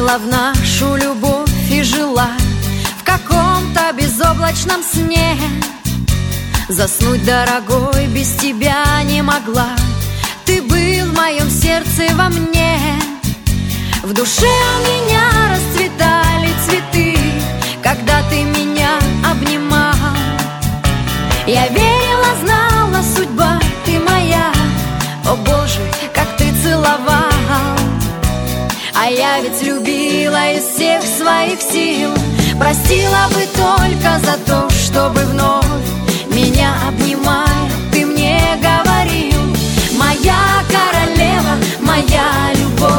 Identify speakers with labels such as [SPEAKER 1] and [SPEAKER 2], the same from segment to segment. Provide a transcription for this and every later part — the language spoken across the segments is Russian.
[SPEAKER 1] верила в нашу любовь и жила в каком-то безоблачном сне. Заснуть, дорогой, без тебя не могла. Ты был в моем сердце и во мне. В душе у меня расцветали цветы, когда ты меня обнимал. Я верила, знала, судьба ты моя. О Боже, как ты целовал. А я ведь любила из всех своих сил. Простила бы только за то, чтобы вновь меня обнимая, ты мне говорил: моя королева, моя любовь.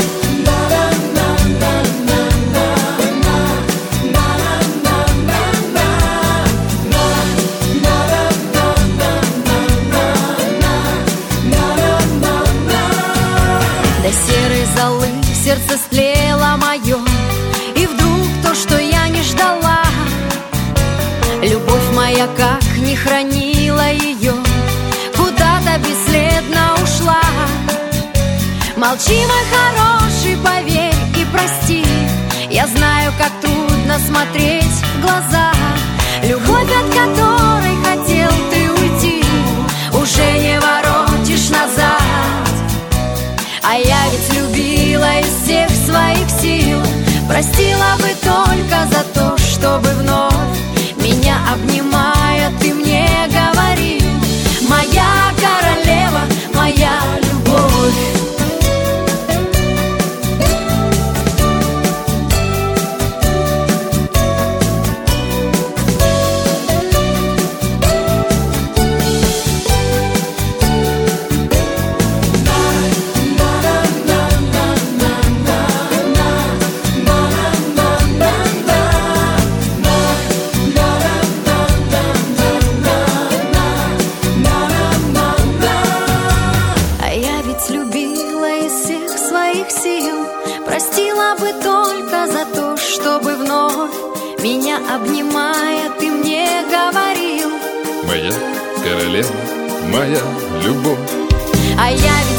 [SPEAKER 1] До серой золы сердце стлело мое, и вдруг то, что я не ждала. Любовь моя, как не хранила ее, куда-то бесследно ушла. Молчи, мой хороший, поверь и прости. Я знаю, как трудно смотреть в глаза. Любовь, от которой хотел ты уйти, уже не воротишь назад. А я ведь любила из всех своих сил. Простила бы только за то, чтобы вновь меня обнимая, ты мне говорил: моя королева, моя любовь. Простила бы только за то, чтобы вновь меня обнимая, ты мне говорил:
[SPEAKER 2] моя королева, моя любовь.
[SPEAKER 1] А я ведь